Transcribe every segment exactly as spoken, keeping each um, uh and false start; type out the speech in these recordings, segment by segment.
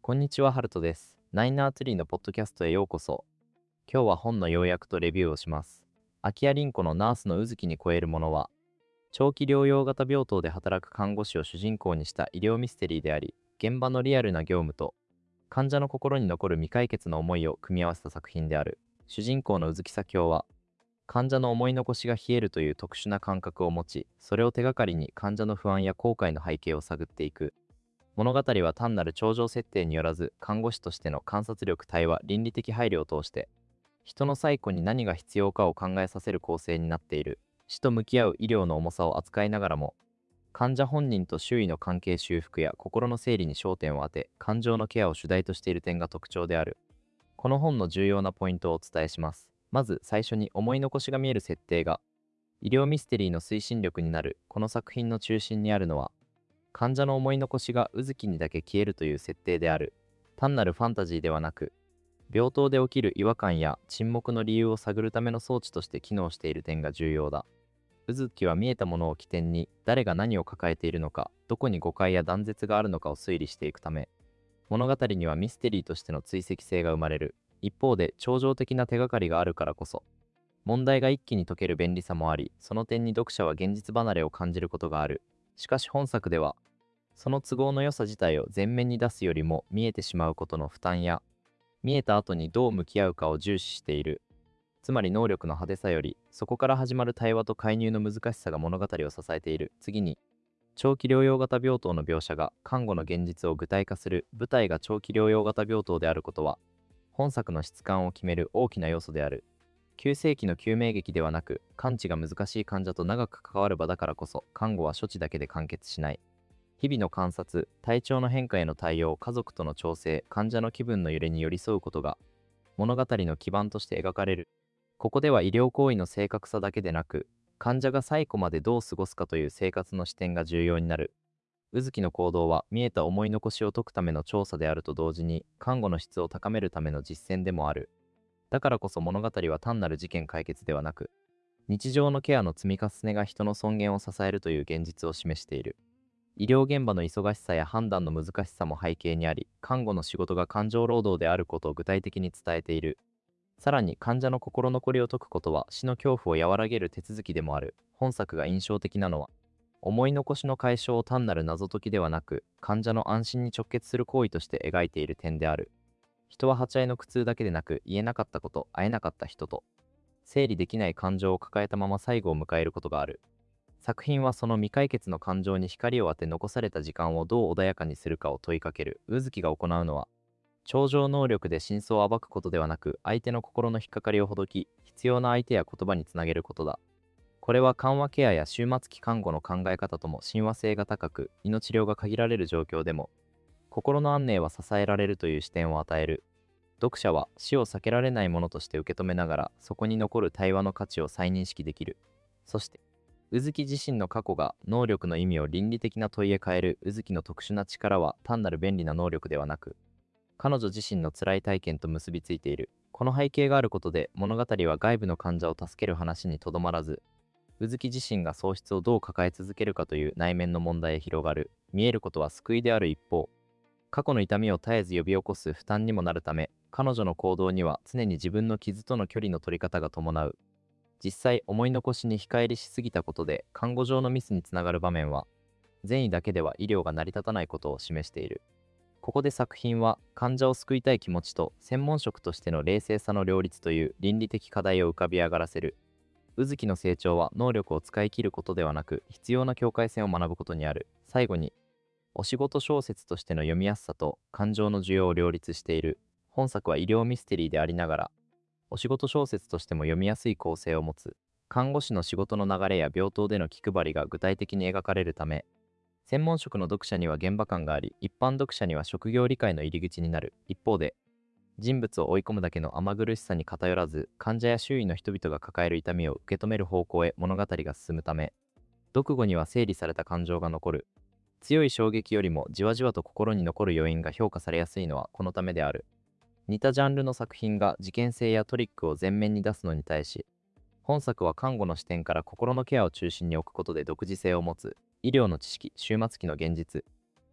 こんにちは、ハルトです。ナイナーツリーのポッドキャストへようこそ。今日は本の要約とレビューをします。空き家凛子のナースのうずきに超えるものは、長期療養型病棟で働く看護師を主人公にした医療ミステリーであり、現場のリアルな業務と患者の心に残る未解決の思いを組み合わせた作品である。主人公のうずき左京は、患者の思い残しが冷えるという特殊な感覚を持ち、それを手がかりに患者の不安や後悔の背景を探っていく。物語は単なる頂上設定によらず、看護師としての観察力、対話、倫理的配慮を通して、人の最古に何が必要かを考えさせる構成になっている。死と向き合う医療の重さを扱いながらも、患者本人と周囲の関係修復や心の整理に焦点を当て、感情のケアを主題としている点が特徴である。この本の重要なポイントをお伝えします。まず最初に思い残しが見える設定が、医療ミステリーの推進力になる。この作品の中心にあるのは、患者の思い残しがうずきにだけ消えるという設定である。単なるファンタジーではなく、病棟で起きる違和感や沈黙の理由を探るための装置として機能している点が重要だ。うずきは見えたものを起点に、誰が何を抱えているのか、どこに誤解や断絶があるのかを推理していくため、物語にはミステリーとしての追跡性が生まれる。一方で、超常的な手がかりがあるからこそ、問題が一気に解ける便利さもあり、その点に読者は現実離れを感じることがある。しかし本作では、その都合の良さ自体を前面に出すよりも、見えてしまうことの負担や、見えた後にどう向き合うかを重視している。つまり能力の派手さより、そこから始まる対話と介入の難しさが物語を支えている。次に、長期療養型病棟の描写が看護の現実を具体化する。舞台が長期療養型病棟であることは、本作の質感を決める大きな要素である。急性期の救命劇ではなく、完治が難しい患者と長く関わる場だからこそ、看護は処置だけで完結しない。日々の観察、体調の変化への対応、家族との調整、患者の気分の揺れに寄り添うことが物語の基盤として描かれる。ここでは医療行為の正確さだけでなく、患者が最後までどう過ごすかという生活の視点が重要になる。うずきの行動は見えた思い残しを解くための調査であると同時に、看護の質を高めるための実践でもある。だからこそ物語は単なる事件解決ではなく、日常のケアの積み重ねが人の尊厳を支えるという現実を示している。医療現場の忙しさや判断の難しさも背景にあり、看護の仕事が感情労働であることを具体的に伝えている。さらに患者の心残りを解くことは死の恐怖を和らげる手続きでもある。本作が印象的なのは、思い残しの解消を単なる謎解きではなく、患者の安心に直結する行為として描いている点である。人は鉢合いの苦痛だけでなく、言えなかったこと、会えなかった人と、整理できない感情を抱えたまま最後を迎えることがある。作品はその未解決の感情に光を当て、残された時間をどう穏やかにするかを問いかける。うずきが行うのは、超常能力で真相を暴くことではなく、相手の心の引っかかりをほどき、必要な相手や言葉につなげることだ。これは緩和ケアや終末期看護の考え方とも親和性が高く、命量が限られる状況でも、心の安寧は支えられるという視点を与える。読者は死を避けられないものとして受け止めながら、そこに残る対話の価値を再認識できる。そして、うずき自身の過去が能力の意味を倫理的な問いへ変える。うずきの特殊な力は単なる便利な能力ではなく、彼女自身の辛い体験と結びついている。この背景があることで、物語は外部の患者を助ける話にとどまらず、うずき自身が喪失をどう抱え続けるかという内面の問題へ広がる。見えることは救いである一方、過去の痛みを絶えず呼び起こす負担にもなるため、彼女の行動には常に自分の傷との距離の取り方が伴う。実際、思い残しに控えりしすぎたことで看護上のミスにつながる場面は、善意だけでは医療が成り立たないことを示している。ここで作品は、患者を救いたい気持ちと専門職としての冷静さの両立という倫理的課題を浮かび上がらせる。うずきの成長は能力を使い切ることではなく、必要な境界線を学ぶことにある。最後に、お仕事小説としての読みやすさと感情の需要を両立している。本作は医療ミステリーでありながら、お仕事小説としても読みやすい構成を持つ。看護師の仕事の流れや病棟での気配りが具体的に描かれるため、専門職の読者には現場感があり、一般読者には職業理解の入り口になる。一方で、人物を追い込むだけの甘苦しさに偏らず、患者や周囲の人々が抱える痛みを受け止める方向へ物語が進むため、読後には整理された感情が残る。強い衝撃よりもじわじわと心に残る余韻が評価されやすいのはこのためである。似たジャンルの作品が事件性やトリックを前面に出すのに対し、本作は看護の視点から心のケアを中心に置くことで独自性を持つ。医療の知識、終末期の現実、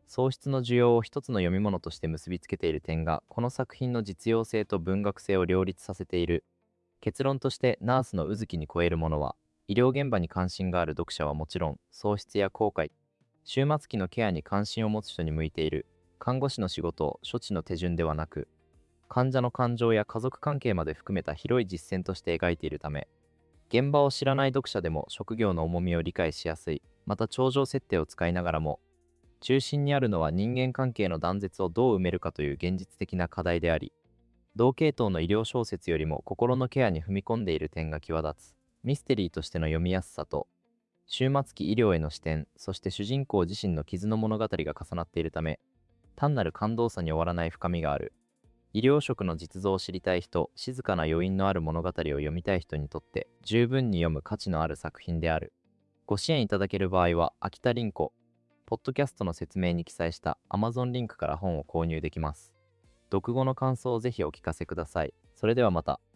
喪失の需要を一つの読み物として結びつけている点が、この作品の実用性と文学性を両立させている。結論として、ナースのうずきに超えるものは、医療現場に関心がある読者はもちろん、喪失や後悔、終末期のケアに関心を持つ人に向いている。看護師の仕事を処置の手順ではなく、患者の感情や家族関係まで含めた広い実践として描いているため、現場を知らない読者でも職業の重みを理解しやすい。また頂上設定を使いながらも、中心にあるのは人間関係の断絶をどう埋めるかという現実的な課題であり、同系統の医療小説よりも心のケアに踏み込んでいる点が際立つ。ミステリーとしての読みやすさと、終末期医療への視点、そして主人公自身の傷の物語が重なっているため、単なる感動さに終わらない深みがある。医療職の実像を知りたい人、静かな余韻のある物語を読みたい人にとって十分に読む価値のある作品である。ご支援いただける場合は、秋田凛子、ポッドキャストの説明に記載した Amazon リンクから本を購入できます。読後の感想をぜひお聞かせください。それではまた。